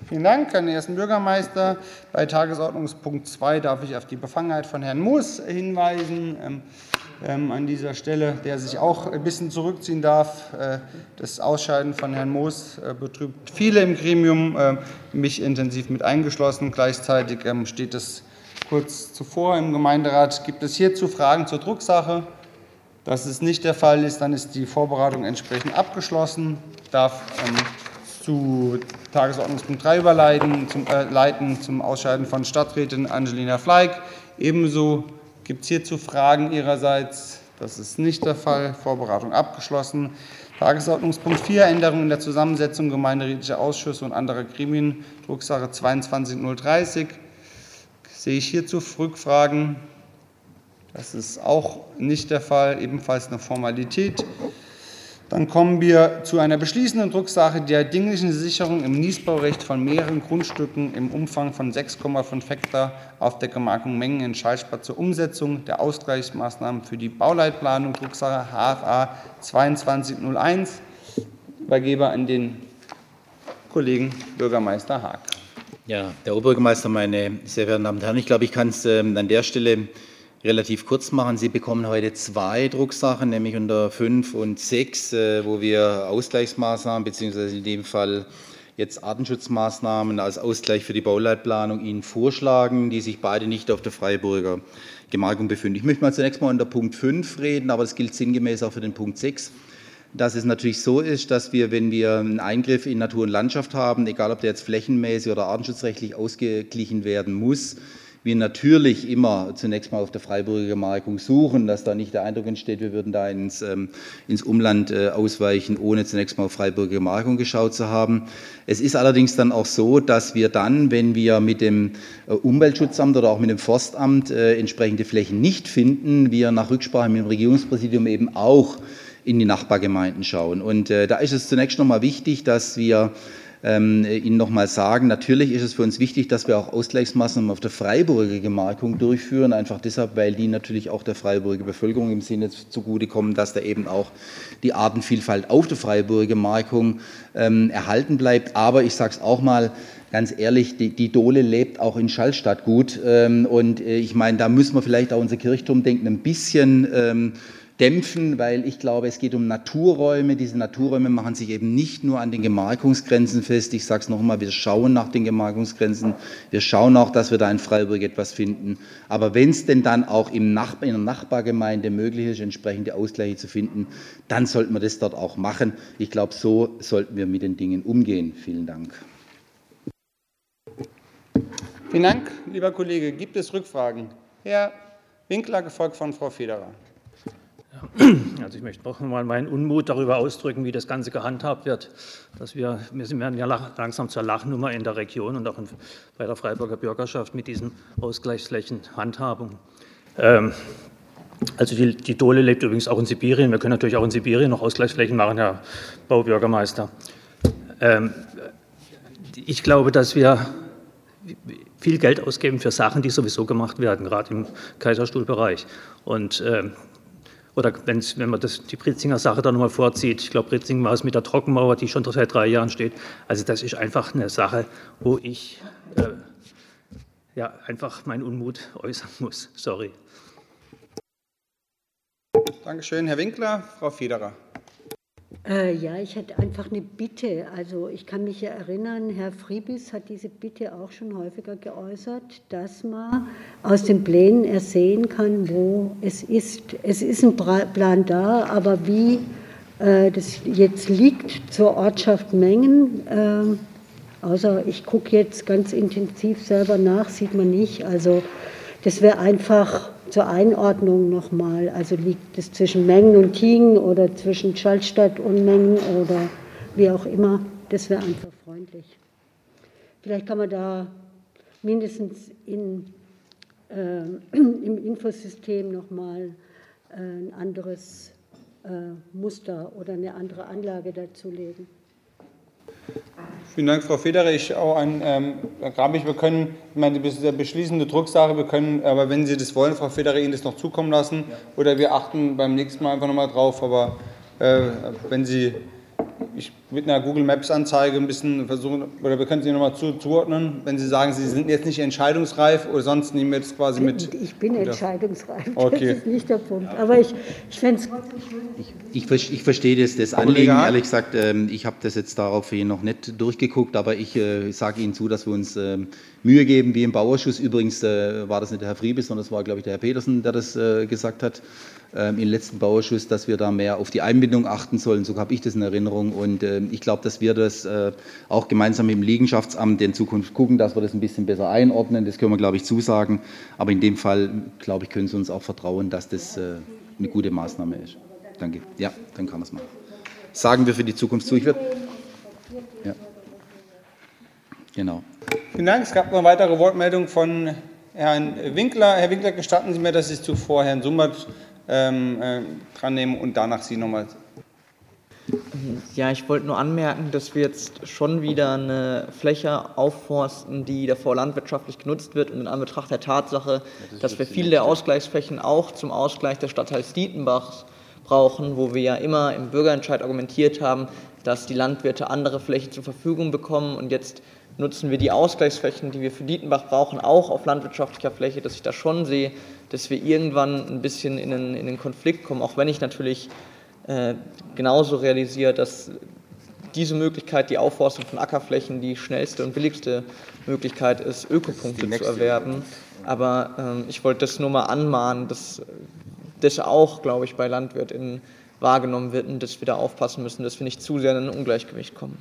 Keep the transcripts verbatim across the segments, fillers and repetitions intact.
Vielen Dank an den ersten Bürgermeister. Bei Tagesordnungspunkt zwei darf ich auf die Befangenheit von Herrn Moos hinweisen. Ähm, ähm, an dieser Stelle, der sich auch ein bisschen zurückziehen darf. Äh, das Ausscheiden von Herrn Moos äh, betrübt viele im Gremium, äh, mich intensiv mit eingeschlossen. Gleichzeitig ähm, steht es kurz zuvor im Gemeinderat. Gibt es hierzu Fragen zur Drucksache? Dass es nicht der Fall ist, dann ist die Vorberatung entsprechend abgeschlossen. Ich darf ähm, zu Tagesordnungspunkt drei überleiten, zum, äh, leiten, zum Ausscheiden von Stadträtin Angelina Fleig. Ebenso gibt es hierzu Fragen Ihrerseits. Das ist nicht der Fall. Vorberatung abgeschlossen. Tagesordnungspunkt vier, Änderung in der Zusammensetzung gemeinderätlicher Ausschüsse und anderer Gremien, Drucksache zweiundzwanzig null dreißig. Sehe ich hierzu Rückfragen? Das ist auch nicht der Fall, ebenfalls eine Formalität. Dann kommen wir zu einer beschließenden Drucksache der dinglichen Sicherung im Niesbaurecht von mehreren Grundstücken im Umfang von sechs Komma fünf Hektar auf der Gemarkung Mengen in Schallstadt zur Umsetzung der Ausgleichsmaßnahmen für die Bauleitplanung, Drucksache H F A zweiundzwanzig null eins. Übergebe an den Kollegen Bürgermeister Haag. Ja, Herr Oberbürgermeister, meine sehr verehrten Damen und Herren, ich glaube, ich kann es äh, an der Stelle relativ kurz machen. Sie bekommen heute zwei Drucksachen, nämlich unter fünf und sechs, wo wir Ausgleichsmaßnahmen bzw. in dem Fall jetzt Artenschutzmaßnahmen als Ausgleich für die Bauleitplanung Ihnen vorschlagen, die sich beide nicht auf der Freiburger Gemarkung befinden. Ich möchte mal zunächst mal unter Punkt fünf reden, aber das gilt sinngemäß auch für den Punkt sechs. Dass es natürlich so ist, dass wir, wenn wir einen Eingriff in Natur und Landschaft haben, egal ob der jetzt flächenmäßig oder artenschutzrechtlich ausgeglichen werden muss, wir natürlich immer zunächst mal auf der Freiburger Gemarkung suchen, dass da nicht der Eindruck entsteht, wir würden da ins, ähm, ins Umland äh, ausweichen, ohne zunächst mal auf Freiburger Gemarkung geschaut zu haben. Es ist allerdings dann auch so, dass wir dann, wenn wir mit dem äh, Umweltschutzamt oder auch mit dem Forstamt äh, entsprechende Flächen nicht finden, wir nach Rücksprache mit dem Regierungspräsidium eben auch in die Nachbargemeinden schauen. Und äh, da ist es zunächst noch mal wichtig, dass wir Ähm, Ihnen noch mal sagen, natürlich ist es für uns wichtig, dass wir auch Ausgleichsmaßnahmen auf der Freiburger Gemarkung durchführen, einfach deshalb, weil die natürlich auch der Freiburger Bevölkerung im Sinne zugutekommen, dass da eben auch die Artenvielfalt auf der Freiburger Gemarkung ähm, erhalten bleibt. Aber ich sage es auch mal ganz ehrlich, die, die Dole lebt auch in Schallstadt gut. Ähm, und äh, ich meine, da müssen wir vielleicht auch unser Kirchturmdenken ein bisschen ähm, dämpfen, weil ich glaube, es geht um Naturräume. Diese Naturräume machen sich eben nicht nur an den Gemarkungsgrenzen fest. Ich sage es noch einmal, wir schauen nach den Gemarkungsgrenzen. Wir schauen auch, dass wir da in Freiburg etwas finden. Aber wenn es denn dann auch im Nachbar, in der Nachbargemeinde möglich ist, entsprechende Ausgleiche zu finden, dann sollten wir das dort auch machen. Ich glaube, so sollten wir mit den Dingen umgehen. Vielen Dank. Vielen Dank, lieber Kollege. Gibt es Rückfragen? Herr Winkler, gefolgt von Frau Federer. Also ich möchte noch einmal meinen Unmut darüber ausdrücken, wie das Ganze gehandhabt wird. Dass wir, wir werden ja langsam zur Lachnummer in der Region und auch in, bei der Freiburger Bürgerschaft mit diesen Ausgleichsflächenhandhabungen. Ähm, also die, die Dole lebt übrigens auch in Sibirien. Wir können natürlich auch in Sibirien noch Ausgleichsflächen machen, Herr Baubürgermeister. Ähm, ich glaube, dass wir viel Geld ausgeben für Sachen, die sowieso gemacht werden, gerade im Kaiserstuhlbereich. Und ähm, Oder wenn man das, die Britzinger Sache da nochmal vorzieht, ich glaube, Britzing war es mit der Trockenmauer, die schon seit drei Jahren steht. Also das ist einfach eine Sache, wo ich äh, ja, einfach meinen Unmut äußern muss. Sorry. Dankeschön, Herr Winkler. Frau Federer. Äh, ja, ich hätte einfach eine Bitte. Also ich kann mich ja erinnern, Herr Friebis hat diese Bitte auch schon häufiger geäußert, dass man aus den Plänen ersehen kann, wo es ist. Es ist ein Plan da, aber wie äh, das jetzt liegt zur Ortschaft Mengen, äh, außer ich gucke jetzt ganz intensiv selber nach, sieht man nicht. Also das wäre einfach zur Einordnung nochmal, also liegt es zwischen Mengen und Tiegen oder zwischen Schallstadt und Mengen oder wie auch immer, das wäre einfach freundlich. Vielleicht kann man da mindestens in, äh, im Infosystem nochmal äh, ein anderes äh, Muster oder eine andere Anlage dazulegen. Vielen Dank, Frau Federer. Ich auch an, ähm, Herr Grabich, wir können, ich meine, das ist eine beschließende Drucksache, wir können, aber wenn Sie das wollen, Frau Federer, Ihnen das noch zukommen lassen, ja. Oder wir achten beim nächsten Mal einfach nochmal drauf, aber äh, wenn Sie, ich mit einer Google Maps Anzeige ein bisschen versuchen, oder wir können Sie nochmal zu, zuordnen, wenn Sie sagen, Sie sind jetzt nicht entscheidungsreif oder sonst nehmen wir jetzt quasi mit. Ich bin entscheidungsreif, okay. Das ist nicht der Punkt. Aber ich, ich fände es trotzdem schön. Ich, ich, ich verstehe das, das Anliegen, ehrlich gesagt, ähm, ich habe das jetzt daraufhin noch nicht durchgeguckt, aber ich äh, sage Ihnen zu, dass wir uns ähm, Mühe geben, wie im Bauausschuss. Übrigens äh, war das nicht der Herr Friebes, sondern das war, glaube ich, der Herr Petersen, der das äh, gesagt hat. Im letzten Bauausschuss, dass wir da mehr auf die Einbindung achten sollen. So habe ich das in Erinnerung. Und äh, ich glaube, dass wir das äh, auch gemeinsam mit dem Liegenschaftsamt in Zukunft gucken, dass wir das ein bisschen besser einordnen. Das können wir, glaube ich, zusagen. Aber in dem Fall, glaube ich, können Sie uns auch vertrauen, dass das äh, eine gute Maßnahme ist. Danke. Ja, dann kann man es machen. Sagen wir für die Zukunft zu. Ich würde. Ja. Genau. Vielen Dank. Es gab noch eine weitere Wortmeldung von Herrn Winkler. Herr Winkler, gestatten Sie mir, dass ich zuvor Herrn Summert Ähm, äh, dran nehmen und danach Sie nochmal. Ja, ich wollte nur anmerken, dass wir jetzt schon wieder eine Fläche aufforsten, die davor landwirtschaftlich genutzt wird und in Anbetracht der Tatsache, das dass wir viele der Ausgleichsflächen auch zum Ausgleich des Stadtteils Dietenbachs brauchen, wo wir ja immer im Bürgerentscheid argumentiert haben, dass die Landwirte andere Flächen zur Verfügung bekommen und jetzt nutzen wir die Ausgleichsflächen, die wir für Dietenbach brauchen, auch auf landwirtschaftlicher Fläche, dass ich da schon sehe, dass wir irgendwann ein bisschen in den, in den Konflikt kommen, auch wenn ich natürlich äh, genauso realisiere, dass diese Möglichkeit, die Aufforstung von Ackerflächen, die schnellste und billigste Möglichkeit ist, Ökopunkte zu erwerben. Aber ähm, ich wollte das nur mal anmahnen, dass das auch, glaube ich, bei LandwirtInnen wahrgenommen wird und dass wir da aufpassen müssen, dass wir nicht zu sehr in ein Ungleichgewicht kommen.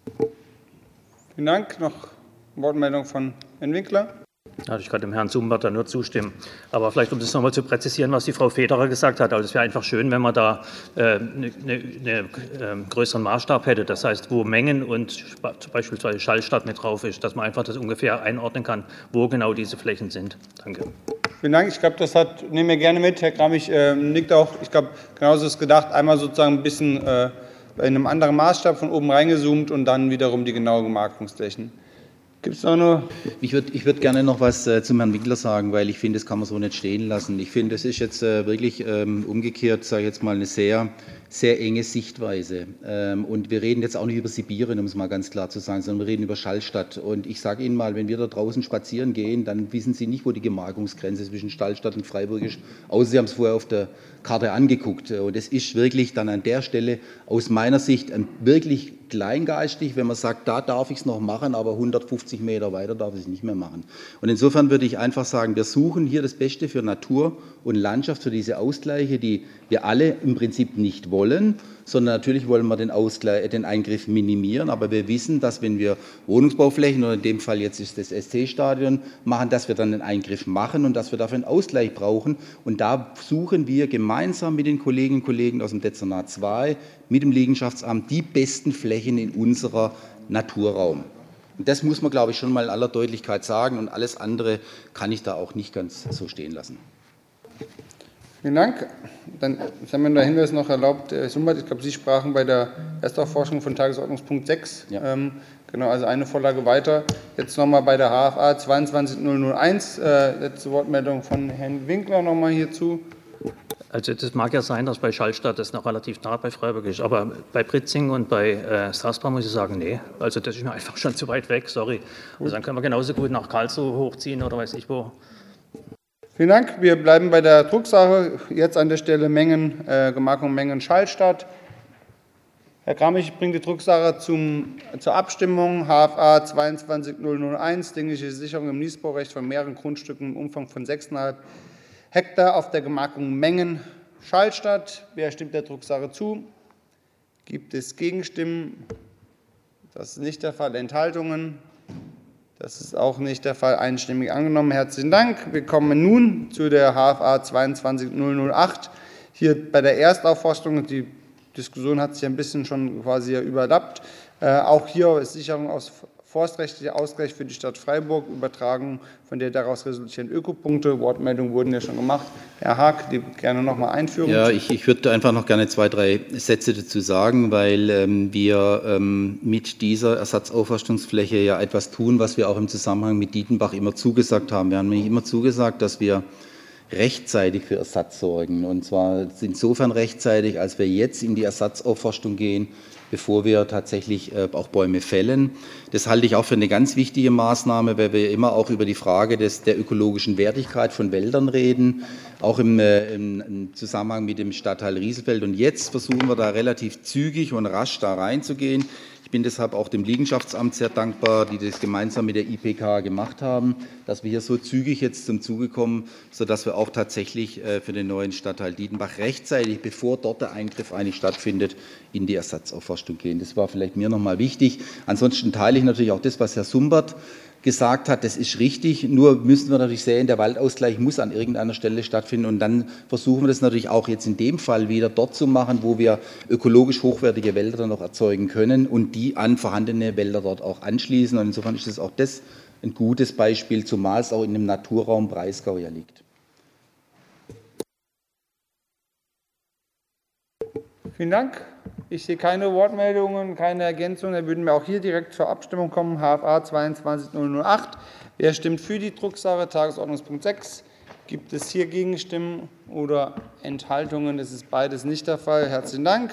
Vielen Dank. Noch eine Wortmeldung von Herrn Winkler. Ja, ich kann dem Herrn Summert da nur zustimmen. Aber vielleicht, um das nochmal zu präzisieren, was die Frau Federer gesagt hat. Also es wäre einfach schön, wenn man da äh, einen ne, ne, äh, größeren Maßstab hätte. Das heißt, wo Mengen und beispielsweise Schallstadt mit drauf ist, dass man einfach das ungefähr einordnen kann, wo genau diese Flächen sind. Danke. Vielen Dank. Ich glaube, das hat, nehmen wir gerne mit. Herr Kramich äh, nickt auch. Ich glaube, genauso ist gedacht. Einmal sozusagen ein bisschen äh, in einem anderen Maßstab von oben reingezoomt und dann wiederum die genaue Gemarkungsflächen. Gibt es noch eine? Ich würde ich würd gerne noch was äh, zum Herrn Winkler sagen, weil ich finde, das kann man so nicht stehen lassen. Ich finde, das ist jetzt äh, wirklich ähm, umgekehrt, sage ich jetzt mal, eine sehr, sehr enge Sichtweise. Ähm, und wir reden jetzt auch nicht über Sibirien, um es mal ganz klar zu sagen, sondern wir reden über Schallstadt. Und ich sage Ihnen mal, wenn wir da draußen spazieren gehen, dann wissen Sie nicht, wo die Gemarkungsgrenze zwischen Schallstadt und Freiburg ist, außer Sie haben es vorher auf der Karte angeguckt. Und es ist wirklich dann an der Stelle aus meiner Sicht ein wirklich kleingeistig, wenn man sagt, da darf ich es noch machen, aber hundertfünfzig Meter weiter darf ich es nicht mehr machen. Und insofern würde ich einfach sagen, wir suchen hier das Beste für Natur und Landschaft, für diese Ausgleiche, die wir alle im Prinzip nicht wollen, sondern natürlich wollen wir den, Ausgleich, den Eingriff minimieren, aber wir wissen, dass wenn wir Wohnungsbauflächen, oder in dem Fall jetzt ist das S C-Stadion, machen, dass wir dann einen Eingriff machen und dass wir dafür einen Ausgleich brauchen. Und da suchen wir gemeinsam mit den Kolleginnen und Kollegen aus dem Dezernat zwei, mit dem Liegenschaftsamt, die besten Flächen in unserer Naturraum. Und das muss man, glaube ich, schon mal in aller Deutlichkeit sagen, und alles andere kann ich da auch nicht ganz so stehen lassen. Vielen Dank. Dann haben wir der Hinweis noch erlaubt, Herr Summert, ich glaube, Sie sprachen bei der Erstaufforschung von Tagesordnungspunkt sechs. Ja. Ähm, genau, also eine Vorlage weiter. Jetzt nochmal bei der H F A zweiundzwanzig nullhunderteins, äh, letzte Wortmeldung von Herrn Winkler nochmal hierzu. Also das mag ja sein, dass bei Schallstadt das noch relativ nah bei Freiburg ist, aber bei Pritzing und bei äh, Straßburg muss ich sagen, nee, also das ist mir einfach schon zu weit weg, sorry. Also dann können wir genauso gut nach Karlsruhe hochziehen oder weiß ich wo. Vielen Dank. Wir bleiben bei der Drucksache. Jetzt an der Stelle Mengen, äh, Gemarkung Mengen Schallstadt. Herr Kramich bringt die Drucksache zum, zur Abstimmung. H F A zweiundzwanzig nullhunderteins, dingliche Sicherung im Niesbaurecht von mehreren Grundstücken im Umfang von sechs Komma fünf Hektar auf der Gemarkung Mengen Schallstadt. Wer stimmt der Drucksache zu? Gibt es Gegenstimmen? Das ist nicht der Fall. Enthaltungen? Das ist auch nicht der Fall. Einstimmig angenommen. Herzlichen Dank. Wir kommen nun zu der H F A zweiundzwanzig nullhundertacht. Hier bei der Erstaufforstung, die Diskussion hat sich ein bisschen schon quasi überlappt. Äh, auch hier ist Sicherung aus forstrechtlicher Ausgleich für die Stadt Freiburg, Übertragung von der daraus resultierenden Ökopunkte. Wortmeldungen wurden ja schon gemacht. Herr Haag, die gerne noch mal einführen. Ja, ich, ich würde einfach noch gerne zwei, drei Sätze dazu sagen, weil ähm, wir ähm, mit dieser Ersatzaufforstungsfläche ja etwas tun, was wir auch im Zusammenhang mit Dietenbach immer zugesagt haben. Wir haben nämlich immer zugesagt, dass wir rechtzeitig für Ersatz sorgen. Und zwar insofern rechtzeitig, als wir jetzt in die Ersatzaufforstung gehen, bevor wir tatsächlich auch Bäume fällen. Das halte ich auch für eine ganz wichtige Maßnahme, weil wir immer auch über die Frage des, der ökologischen Wertigkeit von Wäldern reden, auch im, im, im Zusammenhang mit dem Stadtteil Rieselfeld. Und jetzt versuchen wir da relativ zügig und rasch da reinzugehen. Ich bin deshalb auch dem Liegenschaftsamt sehr dankbar, die das gemeinsam mit der I P K gemacht haben, dass wir hier so zügig jetzt zum Zuge kommen, sodass wir auch tatsächlich für den neuen Stadtteil Dietenbach rechtzeitig, bevor dort der Eingriff eigentlich stattfindet, in die Ersatzaufforstung gehen. Das war vielleicht mir noch mal wichtig. Ansonsten teile ich natürlich auch das, was Herr Sumbert gesagt hat, das ist richtig, nur müssen wir natürlich sehen, der Waldausgleich muss an irgendeiner Stelle stattfinden und dann versuchen wir das natürlich auch jetzt in dem Fall wieder dort zu machen, wo wir ökologisch hochwertige Wälder dann noch erzeugen können und die an vorhandene Wälder dort auch anschließen. Und insofern ist das auch das ein gutes Beispiel, zumal es auch in dem Naturraum Breisgau ja liegt. Vielen Dank. Ich sehe keine Wortmeldungen, keine Ergänzungen. Dann würden wir auch hier direkt zur Abstimmung kommen. H F A zweiundzwanzig null null acht. Wer stimmt für die Drucksache? Tagesordnungspunkt sechs. Gibt es hier Gegenstimmen oder Enthaltungen? Das ist beides nicht der Fall. Herzlichen Dank.